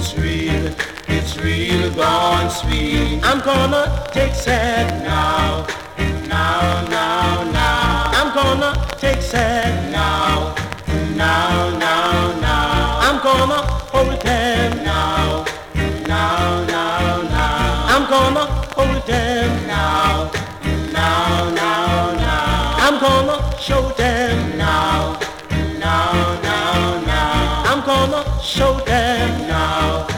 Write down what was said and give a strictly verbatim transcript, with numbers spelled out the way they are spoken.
It's real, it's real gone sweet. I'm gonna take sad now, now, now, now. I'm gonna take sad now, now, now, now. I'm gonna hold them now, now, now, now. I'm gonna hold them now, now, now, now. I'm gonna show them now, now, now, now. I'm gonna show them now.